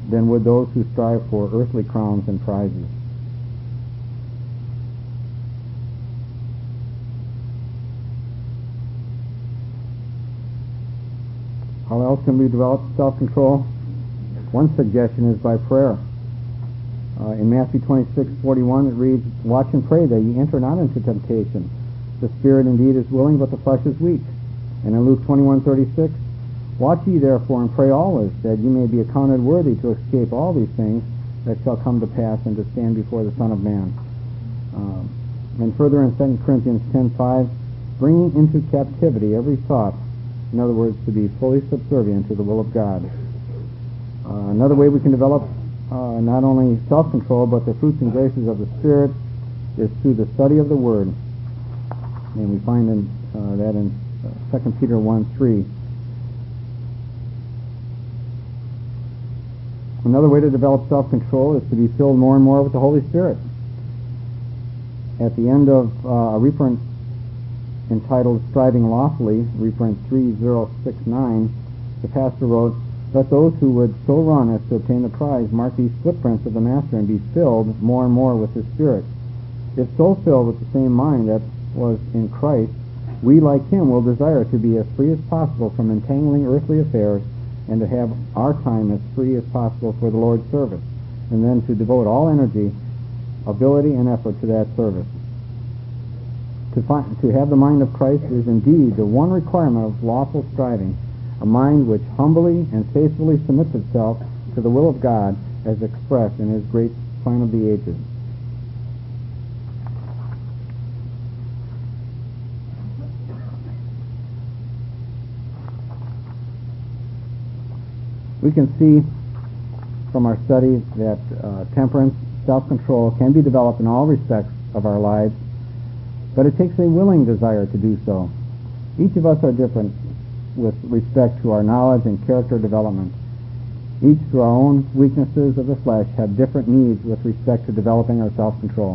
than would those who strive for earthly crowns and prizes. How else can we develop self-control? One suggestion is by prayer. Uh, in Matthew twenty-six forty-one it reads, "Watch and pray that ye enter not into temptation. The spirit indeed is willing, but the flesh is weak." And in Luke twenty-one thirty-six, "Watch ye therefore and pray always, that ye may be accounted worthy to escape all these things that shall come to pass, and to stand before the Son of Man." Um, and further in Second Corinthians ten five, "Bringing into captivity every thought," in other words, to be fully subservient to the will of God. Uh, another way we can develop uh, not only self-control, but the fruits and graces of the Spirit is through the study of the Word. And we find in, uh, that in uh, Second Peter one three. Another way to develop self-control is to be filled more and more with the Holy Spirit. At the end of uh, a reprint entitled "Striving Lawfully," reprint three zero six nine, the pastor wrote, "Let those who would so run as to obtain the prize mark these footprints of the Master and be filled more and more with His Spirit. If so filled with the same mind that was in Christ, we, like Him, will desire to be as free as possible from entangling earthly affairs, and to have our time as free as possible for the Lord's service, and then to devote all energy, ability, and effort to that service. To, find, to have the mind of Christ is indeed the one requirement of lawful striving, a mind which humbly and faithfully submits itself to the will of God as expressed in His great plan of the ages." We can see from our study that uh, temperance, self-control can be developed in all respects of our lives, but it takes a willing desire to do so. Each of us are different with respect to our knowledge and character development. Each, through our own weaknesses of the flesh, have different needs with respect to developing our self-control.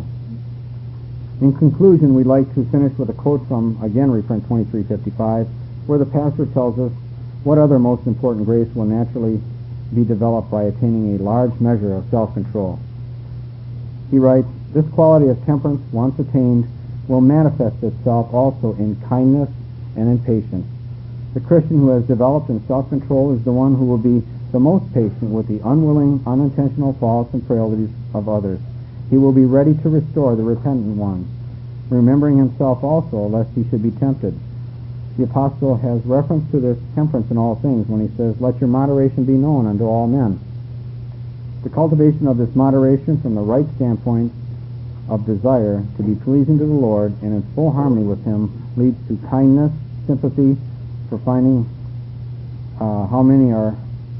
In conclusion, we'd like to finish with a quote from, again, reprint twenty-three fifty-five, where the pastor tells us what other most important grace will naturally be developed by attaining a large measure of self-control. He writes, "This quality of temperance, once attained, will manifest itself also in kindness and in patience. The Christian who has developed in self-control is the one who will be the most patient with the unwilling, unintentional faults and frailties of others. He will be ready to restore the repentant ones, remembering himself also, lest he should be tempted." The apostle has reference to this temperance in all things when he says, "Let your moderation be known unto all men." The cultivation of this moderation from the right standpoint of desire to be pleasing to the Lord and in full harmony with Him leads to kindness, sympathy for finding uh, how many are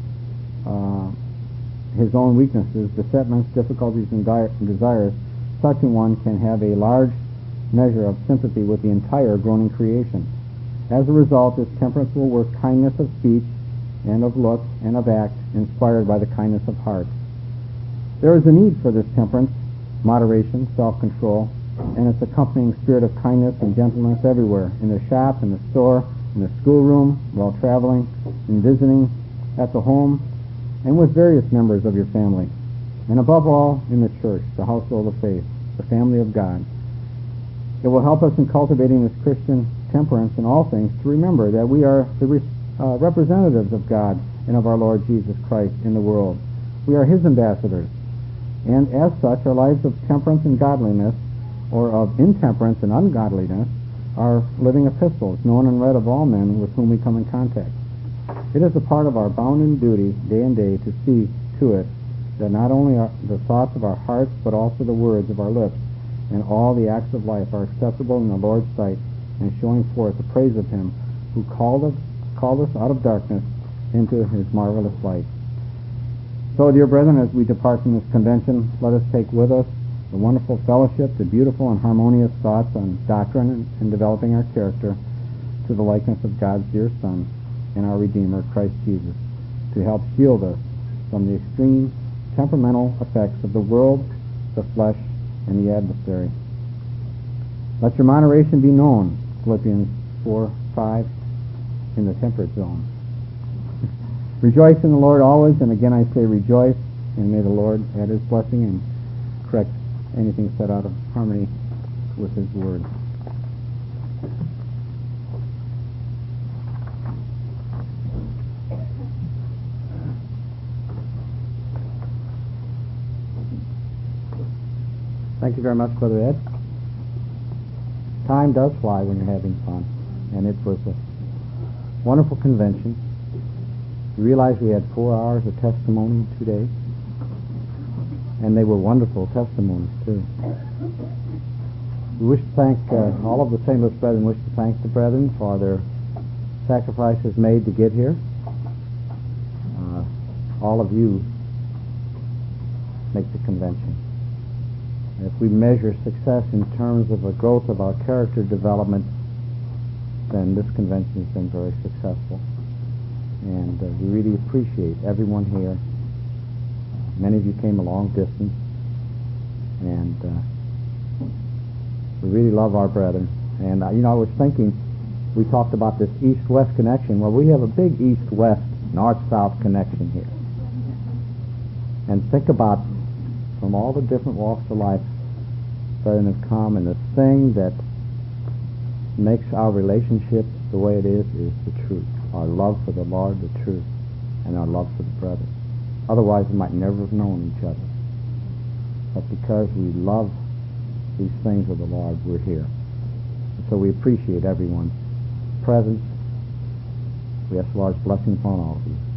uh, his own weaknesses, besetments, difficulties, and di- desires. Such a one can have a large measure of sympathy with the entire groaning creation. As a result, this temperance will work kindness of speech and of look and of act, inspired by the kindness of heart. There is a need for this temperance, moderation, self-control, and its accompanying spirit of kindness and gentleness everywhere, in the shop, in the store, in the schoolroom, while traveling, in visiting, at the home, and with various members of your family. And above all, in the church, the household of faith, the family of God. It will help us in cultivating this Christian temperance in all things to remember that we are the re- uh, representatives of God and of our Lord Jesus Christ in the world. We are His ambassadors, and as such our lives of temperance and godliness, or of intemperance and ungodliness, are living epistles, known and read of all men with whom we come in contact. It is a part of our bounden duty, day and day, to see to it that not only are the thoughts of our hearts, but also the words of our lips and all the acts of life are acceptable in the Lord's sight, and showing forth the praise of Him who called us, called us out of darkness into His marvelous light. So, dear brethren, as we depart from this convention, let us take with us the wonderful fellowship, the beautiful and harmonious thoughts on doctrine and, and developing our character to the likeness of God's dear Son and our Redeemer, Christ Jesus, to help shield us from the extreme temperamental effects of the world, the flesh, and the adversary. Let your moderation be known, Philippians four five, in the temperate zone. Rejoice in the Lord always, and again I say rejoice, and may the Lord add His blessing and correct anything set out of harmony with His Word. Thank you very much, Brother Ed. Time does fly when you're having fun, and it was a wonderful convention. You realize we had four hours of testimony in two days, and they were wonderful testimonies too. We wish to thank uh, all of the Saint Louis brethren. Wish to thank the brethren for their sacrifices made to get here. Uh, all of you make the convention. If we measure success in terms of a growth of our character development, then this convention has been very successful. And uh, we really appreciate everyone here. Uh, many of you came a long distance, and uh, we really love our brethren. And uh, you know, I was thinking, we talked about this east-west connection. Well, we have a big east-west, north-south connection here. And think about, from all the different walks of life, brethren have come, and the thing that makes our relationship the way it is is the truth. Our love for the Lord, the truth, and our love for the brethren. Otherwise, we might never have known each other. But because we love these things of the Lord, we're here. And so we appreciate everyone's presence. We ask the Lord's blessing upon all of you.